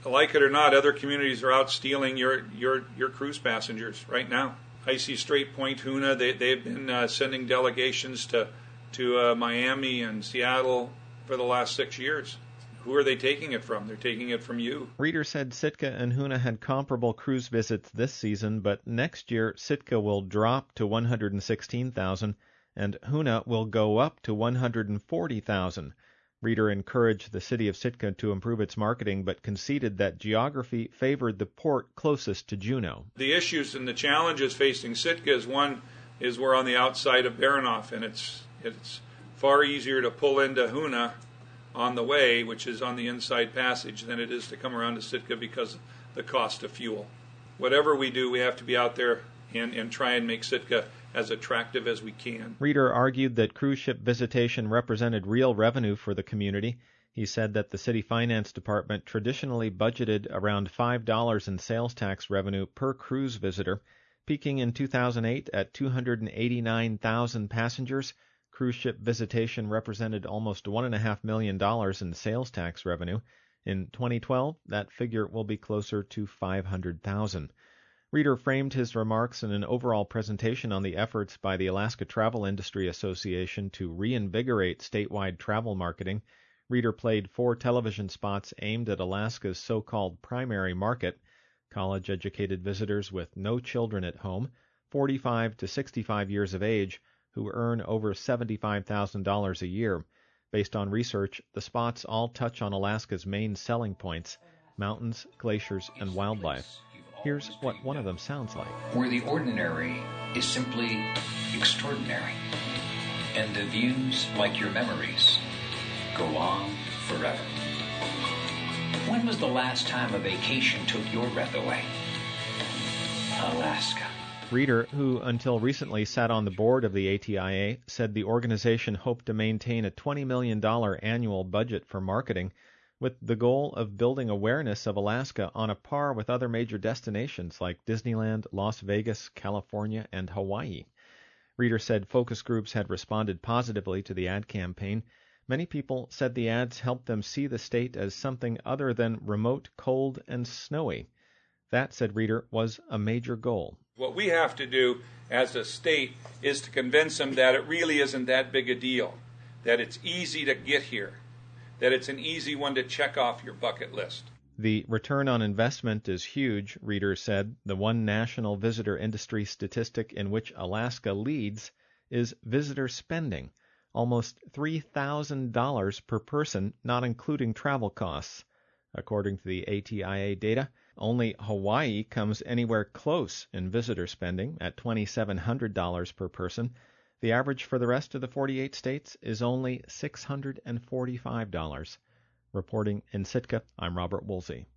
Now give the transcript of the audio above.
Like it or not, other communities are out stealing your cruise passengers right now. I see Strait Point, Hoonah, they've been sending delegations to Miami and Seattle for the last 6 years. Who are they taking it from? They're taking it from you. Reeder said Sitka and Hoonah had comparable cruise visits this season, but next year Sitka will drop to 116,000 and Hoonah will go up to 140,000. Reeder encouraged the city of Sitka to improve its marketing, but conceded that geography favored the port closest to Juneau. The issues and the challenges facing Sitka is one is we're on the outside of Baranof, and it's far easier to pull into Hoonah on the way, which is on the inside passage, than it is to come around to Sitka because of the cost of fuel. Whatever we do, we have to be out there and try and make Sitka as attractive as we can. Reeder argued that cruise ship visitation represented real revenue for the community. He said that the city finance department traditionally budgeted around $5 in sales tax revenue per cruise visitor, peaking in 2008 at 289,000 passengers. Cruise ship visitation represented almost $1.5 million in sales tax revenue. In 2012, that figure will be closer to 500,000. Reeder framed his remarks in an overall presentation on the efforts by the Alaska Travel Industry Association to reinvigorate statewide travel marketing. Reeder played 4 television spots aimed at Alaska's so-called primary market, college-educated visitors with no children at home, 45 to 65 years of age, who earn over $75,000 a year. Based on research, the spots all touch on Alaska's main selling points: mountains, glaciers, and wildlife. Here's what one of them sounds like. Where the ordinary is simply extraordinary, and the views, like your memories, go on forever. When was the last time a vacation took your breath away? Alaska. Reeder, who until recently sat on the board of the ATIA, said the organization hoped to maintain a $20 million annual budget for marketing, with the goal of building awareness of Alaska on a par with other major destinations like Disneyland, Las Vegas, California, and Hawaii. Reeder said focus groups had responded positively to the ad campaign. Many people said the ads helped them see the state as something other than remote, cold, and snowy. That, said Reeder, was a major goal. What we have to do as a state is to convince them that it really isn't that big a deal, that it's easy to get here, that it's an easy one to check off your bucket list. The return on investment is huge, Reeder said. The one national visitor industry statistic in which Alaska leads is visitor spending, almost $3,000 per person, not including travel costs. According to the ATIA data, only Hawaii comes anywhere close in visitor spending at $2,700 per person. The average for the rest of the 48 states is only $645. Reporting in Sitka, I'm Robert Woolsey.